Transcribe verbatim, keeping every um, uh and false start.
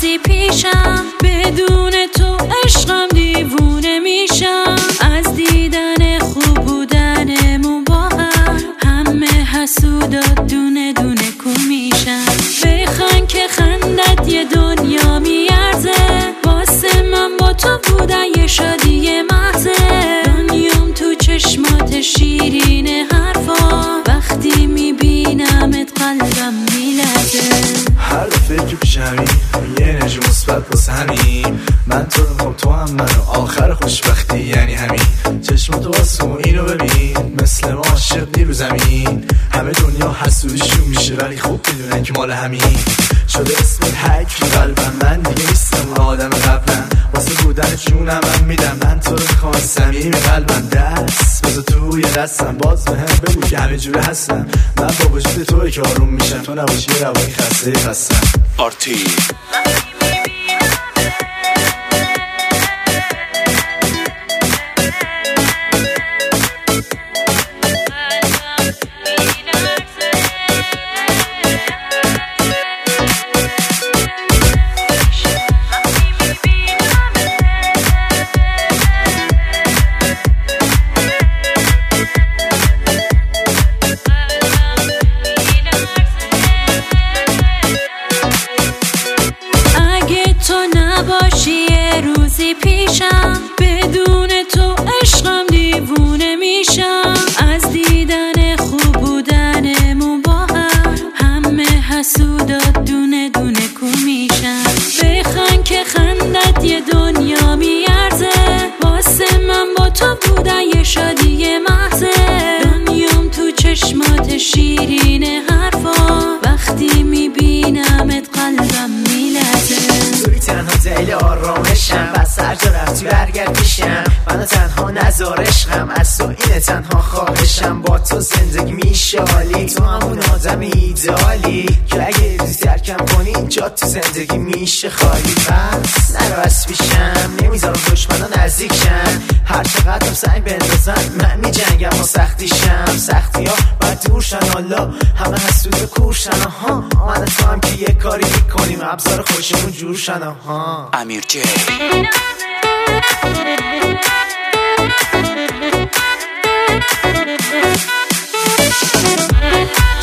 روزی پیشم، بدون تو عشقم دیوونه میشم. از دیدن خوب بودنمون با هم، همه حسودا دونه دونه کو میشن. بخند که خندت یه دنیا میارزه، واسه من با تو بودن یه شادی محضه. دنیام تو چشمات شیرین حرفا، وقتی میبینمت قلبم میلرزه. هر دفعه که پیشمی یه انرژی مثبت واسه همین. من تو رو میخوام، تو هم منو، آخر خوشبختی یعنی همین. چشماتو واسه اینو ببین، مثل ما عاشق نیرو زمین. همه دنیا حسودیشون میشه ولی خوب میدونن که مال همین. شده اسمت حک تو قلبم، من دیگه نیستم اون آدم قبلم. واسه بودن جونم من میدم، من تو رو میخوام از صمیم قلبم. دست بذار توی دستم، باز به هم بگو که همه جوره هستم. من با وجود توی که آروم میشم، تو نباشی روانی خسته خستم. آرتی باشی یه روزی پیشم، بدون تو عشقم دیوونه میشم. از دیدن خوب بودنمون با هم، همه حسودا دونه دونه کو میشن. بخند که خندت یه دنیا میارزه، واسه من با تو بودن یه شادی محضه. دنیام تو چشمات شیرین حرفا، وقتی میبینمت قلبم میلرزه. تنها دل آرامشم، بس هر جا رفتی برگرد پیشم. منو تنها نذار عشقم، از تو اینه تنها خواهشم. با تو زندگی میشه عالی، تو همون آدم ایدالی که اگه روزی ترکم کنی جا تو زندگی میشه خالی. بس نرو از پیشم، نمیذارم دشمنا نزدیک شن. هر چقدرم سنگ بندازن من میجنگم و سختیشم. سختی ها باید دور شن، حالا همه حسود و کورشن. آها من تو هم که یه کاری میکنیم، ابزار خوشمون جور شن. آها امیر جی We'll be right back.